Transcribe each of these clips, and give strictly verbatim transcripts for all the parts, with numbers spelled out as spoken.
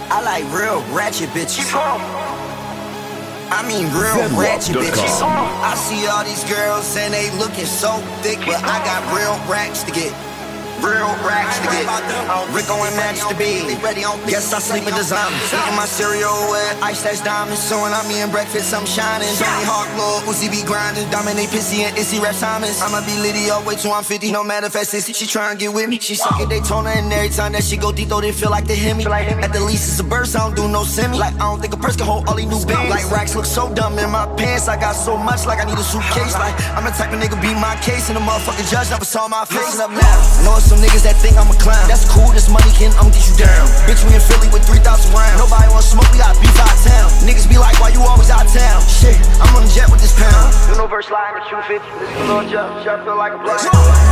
I like real ratchet bitches. I mean real ratchet bitches. I see all these girls and they looking so thick, but I got real racks to get. Real racks to get. Rico and Max to be. Guess I sleep in designer. Eating my cereal with ice that's diamonds. Sewing on me in breakfast, I'm shining. Johnny Hawk, Lord, Uzi be grinding. Dominate Pissy and Issy rap Simons. I'ma be Liddy all the way till I'm fifty. No matter if that's Issy, she tryna get with me. She suck at Daytona and every time that she go deep, though they feel like they hit me. At the least it's a burst, I don't do no semi. Like I don't think a purse can hold all these new bands. Like racks look so dumb in my pants. I got so much like I need a suitcase. Like I'm the type of nigga beat my case and the motherfucking judge never saw my face. Up now, I know it's some niggas that think I'm a clown. That's cool, this money can um get you down. Bitch, we in Philly with three thousand rounds. Nobody wanna smoke, we got beef out of town. Niggas be like, why you always out of town? Shit, I'm on the jet with this pound. Universe line with two fifty. This is a little jump, jump feel like a blind.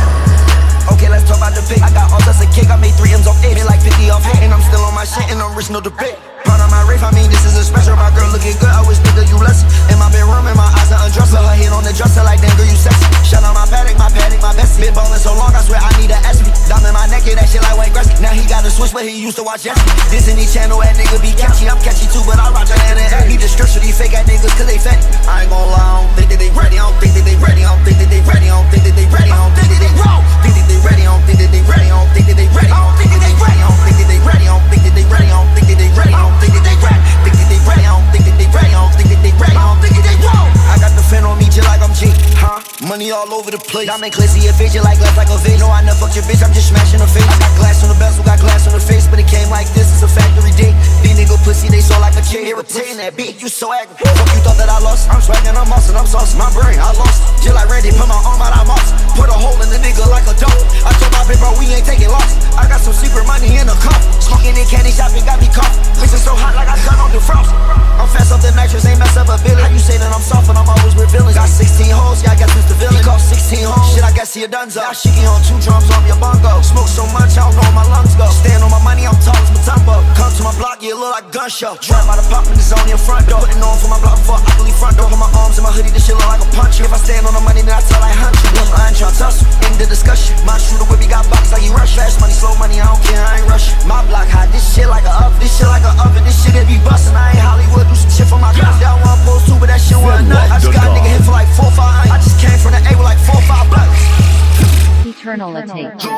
Okay, let's talk about the pick. I got all that's a cake, I made three M's off eight. Made like fifty off eight, and I'm still on my shit, and I'm rich, no debate. Pound on my rave, I mean, this is a special. My girl looking good, I wish nigga you less. In my bedroom, and my eyes are undressed. Her head on the dresser like, damn girl, you sexy. Shout out my paddock, my paddock, my best. Been ballin' so long, I swear I need a S P. Diamond in my neck, yeah, that shit like Wayne Gretzky. Now he got a switch, but he used to watch Jesse. Disney Channel, that nigga be catchy. I'm catchy too, but I rock your hand and act. Need the strips for these fake ass niggas, cause they fat. I ain't gon' lie, I don't think that they ready. I don't think that they ready. I don't think that they ready. I don't think that they ready. I don't think that they wrong. Think that they ready. I don't think that they ready. I don't think that they ready. I don't think that they ready. I don't think that they ready. I don't think that they ready. I don't think that they ready. I don't think that they ready. Think that they ready. I don't think that they ready. I don't think that they ready. I don't think that they wrong. I got the fin on me just like I'm G. Huh? Money all over the place. Diamond Clissy, a vision like left like a vase. No, I never fucked your bitch. I'm just smashing her face. I got glass on the bezel, got glass on the face, but it came like this. It's a factory dick. These nigga pussy, they so like a chick. Irritating that beat. You so aggravating. Fuck you thought that I lost. I'm swaggin', I'm awesome, I'm saucy. My brain, I lost. Just like Randy, put my arm out, I'm off. Put a hole in the nigga like a dog. I told my bitch, bro, we ain't taking loss. I got some secret money in the cup. Smoking in candy shopping got me caught. Mixing so hot like I gun on the frost. I'm fast off the nitrous, ain't mess up a billy. How you say that I'm soft and I'm always revealing? Got sixteen hoes, yeah, I guess it's the villain. He cost sixteen hoes, shit, I guess he a dunzo. Now Shiki on two drums on your bongo. Smoke so much, I don't know where my lungs go. Stand on my money, I'm tall as Matumbo. Come to my block, yeah, it look like a gun show. Drive by the pop in the zone, your front door. Putting on for my block before I leave front door. Put my arms in my hoodie, this shit look like a punch. If I stand on the money, then I tell like hunch. Look, I ain't tryna tussle, end the discussion. My shooter with me got bodies like he rush. Fast money, slow money, I don't care, I ain't rushing. My block hot, this shit like a oven. This shit like a oven, this shit it be bustin'. I ain't Hollywood, do some shit for my girls. Y'all want post too, but that shit wasn't nothing. I just got a nigga hit for like four, five. I just came from the A with like four, five blocks. Eternality.